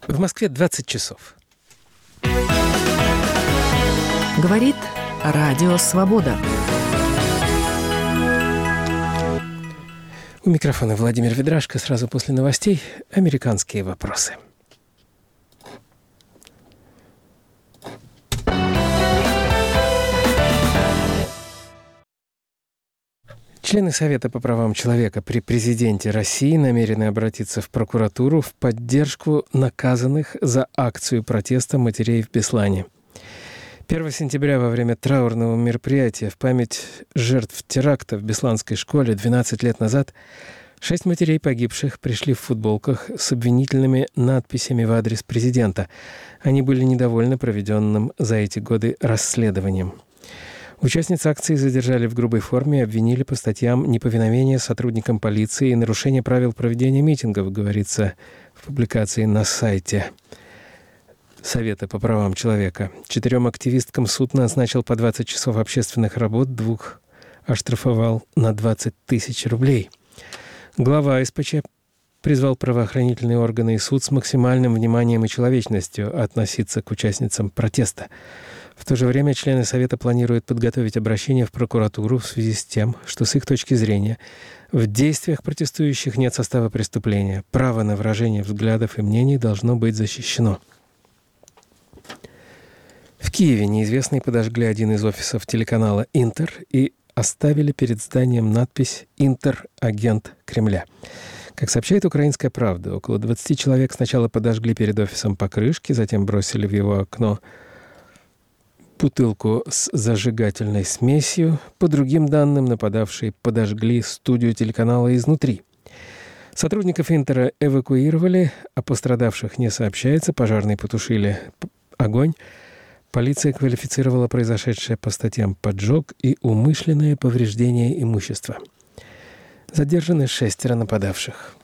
В Москве 20 часов. Говорит Радио Свобода. У микрофона Владимир Ведрашко. Сразу после новостей американские вопросы. Члены Совета по правам человека при президенте России намерены обратиться в прокуратуру в поддержку наказанных за акцию протеста матерей в Беслане. 1 сентября во время траурного мероприятия в память жертв теракта в Бесланской школе 12 лет назад 6 матерей погибших пришли в футболках с обвинительными надписями в адрес президента. Они были недовольны проведенным за эти годы расследованием. Участниц акции задержали в грубой форме и обвинили по статьям неповиновения сотрудникам полиции и нарушения правил проведения митингов, говорится в публикации на сайте Совета по правам человека. 4 активисткам суд назначил по 20 часов общественных работ, 2 оштрафовал на 20 тысяч рублей. Глава СПЧ призвал правоохранительные органы и суд с максимальным вниманием и человечностью относиться к участницам протеста. В то же время члены Совета планируют подготовить обращение в прокуратуру в связи с тем, что с их точки зрения в действиях протестующих нет состава преступления. Право на выражение взглядов и мнений должно быть защищено. В Киеве неизвестные подожгли один из офисов телеканала «Интер» и оставили перед зданием надпись «Интер. Агент Кремля». Как сообщает «Украинская правда», около 20 человек сначала подожгли перед офисом покрышки, затем бросили в его окно бутылку с зажигательной смесью. По другим данным, нападавшие подожгли студию телеканала изнутри. Сотрудников «Интера» эвакуировали, о пострадавших не сообщается. Пожарные потушили огонь. Полиция квалифицировала произошедшее по статьям «Поджог» и «Умышленное повреждение имущества». Задержаны 6 нападавших.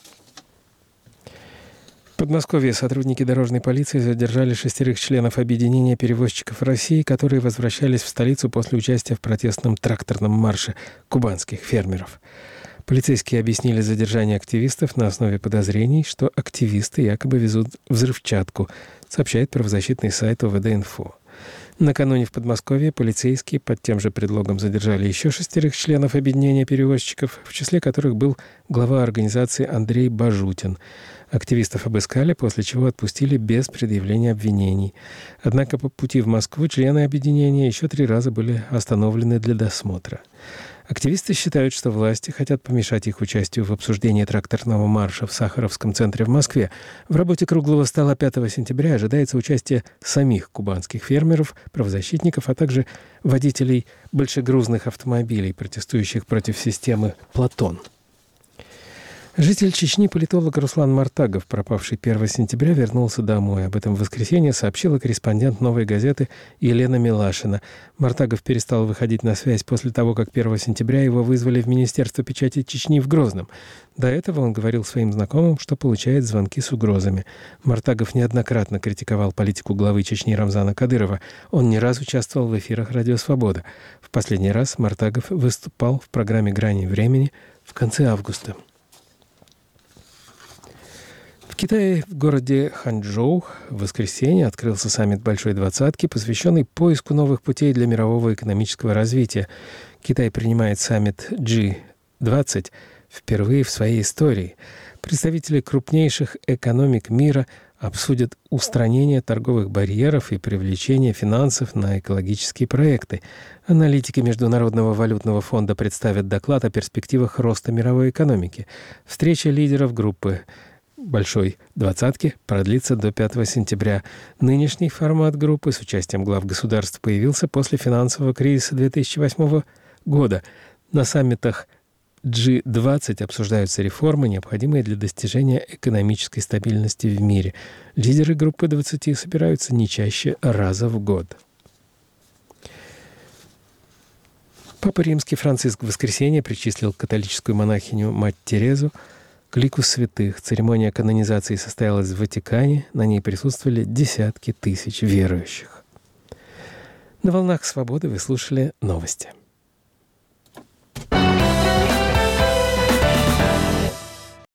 В Подмосковье сотрудники дорожной полиции задержали 6 членов объединения перевозчиков России, которые возвращались в столицу после участия в протестном тракторном марше кубанских фермеров. Полицейские объяснили задержание активистов на основе подозрений, что активисты якобы везут взрывчатку, сообщает правозащитный сайт ОВД-Инфо. Накануне в Подмосковье полицейские под тем же предлогом задержали еще 6 членов объединения перевозчиков, в числе которых был глава организации Андрей Бажутин. Активистов обыскали, после чего отпустили без предъявления обвинений. Однако по пути в Москву члены объединения еще 3 раза были остановлены для досмотра. Активисты считают, что власти хотят помешать их участию в обсуждении тракторного марша в Сахаровском центре в Москве. В работе круглого стола 5 сентября ожидается участие самих кубанских фермеров, правозащитников, а также водителей большегрузных автомобилей, протестующих против системы «Платон». Житель Чечни, политолог Руслан Мартагов, пропавший 1 сентября, вернулся домой. Об этом в воскресенье сообщила корреспондент «Новой газеты» Елена Милашина. Мартагов перестал выходить на связь после того, как 1 сентября его вызвали в Министерство печати Чечни в Грозном. До этого он говорил своим знакомым, что получает звонки с угрозами. Мартагов неоднократно критиковал политику главы Чечни Рамзана Кадырова. Он не раз участвовал в эфирах «Радио Свобода». В последний раз Мартагов выступал в программе «Грани времени» в конце августа. В Китае, в городе Ханчжоу, в воскресенье открылся саммит Большой Двадцатки, посвященный поиску новых путей для мирового экономического развития. Китай принимает саммит G20 впервые в своей истории. Представители крупнейших экономик мира обсудят устранение торговых барьеров и привлечение финансов на экологические проекты. Аналитики Международного валютного фонда представят доклад о перспективах роста мировой экономики. Встреча лидеров группы Большой Двадцатки продлится до 5 сентября. Нынешний формат группы с участием глав государств появился после финансового кризиса 2008 года. На саммитах G20 обсуждаются реформы, необходимые для достижения экономической стабильности в мире. Лидеры группы 20 собираются не чаще раза в год. Папа Римский Франциск в воскресенье причислил католическую монахиню мать Терезу к лику святых. Церемония канонизации состоялась в Ватикане. На ней присутствовали десятки тысяч верующих. На волнах «Свободы» вы слушали новости.